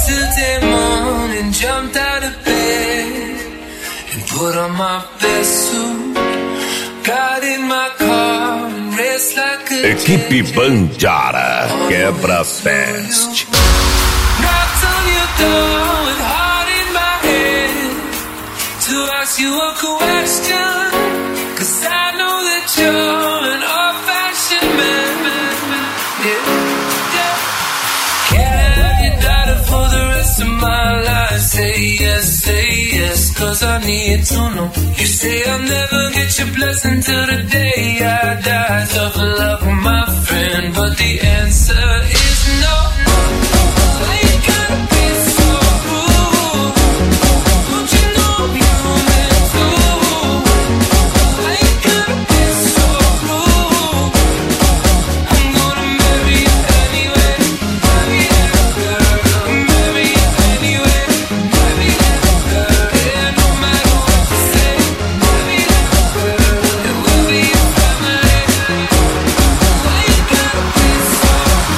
Saturday morning, jumped out of bed and put on my best suit. Got in my car and raced like a Equipe Bandiara quebra peste. Knocked on your door with heart in my head to ask you a question, 'cause I know that you're an old-fashioned man. Yeah, yeah. Can I have your daughter for the rest of my life? Say yes, 'cause I need to know. You say I'll never get your blessing till the day I die. Tough love, my friend, but the answer is no. Why you gotta be so rude? Don't you know you're meant to? Why you gotta be so rude? I'm gonna marry you anyway. Marry that girl. Marry you anyway. Marry that girl. Yeah, no matter what you say. Marry that girl. It will be your family. Why you gotta be so?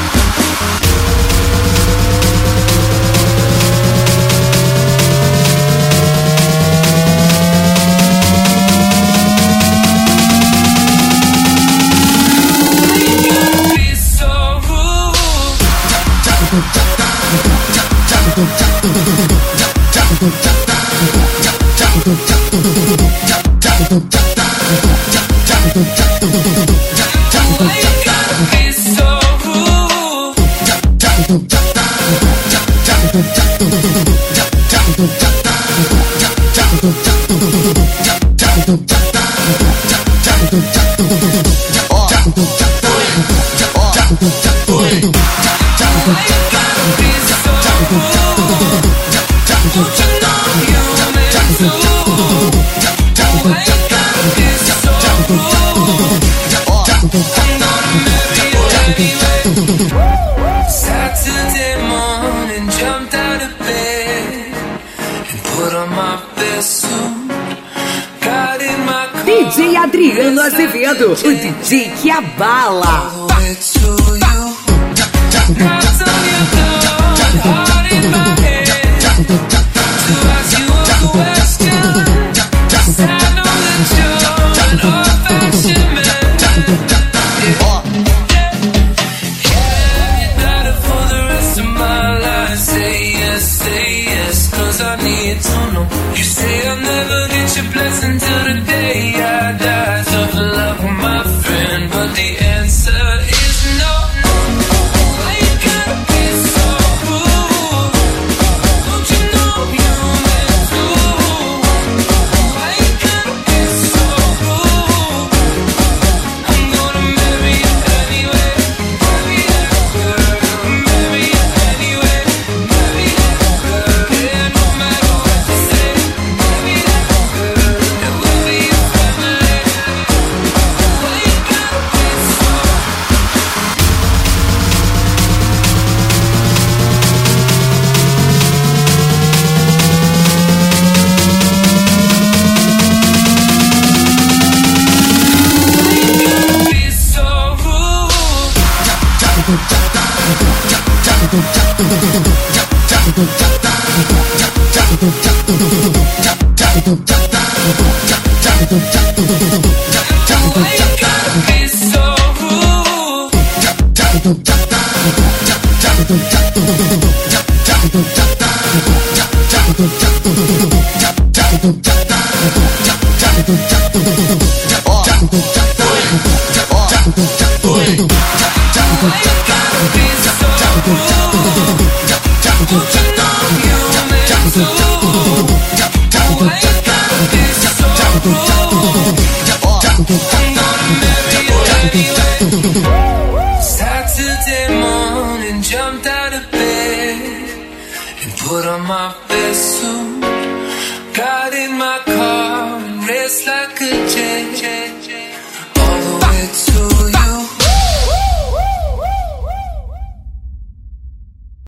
Be so rude. Why you gotta be so rude? Why you gotta be so rude? Don't you know you're meant to? Why you gotta be so rude? I'm gonna marry you anyway. Saturday morning, jumped out of bed and put on my best suit. Got in my car. DJ Adriano Azevedo, o DJ que abala. All the way to you. Knocked on your door, heart in my head to ask you a question, 'cause I know that you're an old-fashioned man. Yeah. Can I have your daughter for the rest of my life? Say yes, 'cause I need to know. You say I'll never get your blessing till the day I die. Tough love, my friend, but the answer is no. Why you gotta be so rude? Don't you know you're meant to? Why you gotta be so rude? I'm gonna marry you anyway. Marry that girl. Marry you anyway. Marry that girl. Yeah, no matter what you say. Marry that girl. It will be your family. Why you gotta be so? Be so rude. Why you gotta be so rude? Why you gotta be so rude? Don't you know you're meant to? Why you gotta be so rude?